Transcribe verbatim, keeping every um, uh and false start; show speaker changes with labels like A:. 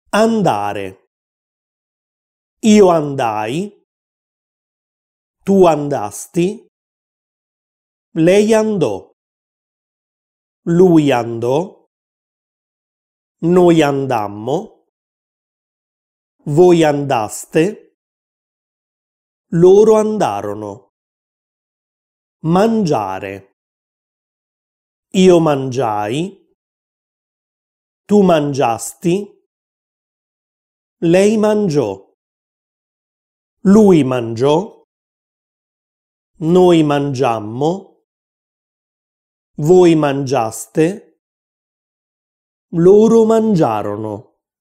A: Andare. Io andai, tu andasti, lei andò, lui andò, noi andammo, voi andaste, loro andarono. Mangiare. Io mangiai, tu mangiasti, lei mangiò, lui mangiò, noi mangiammo, voi mangiaste, loro mangiarono.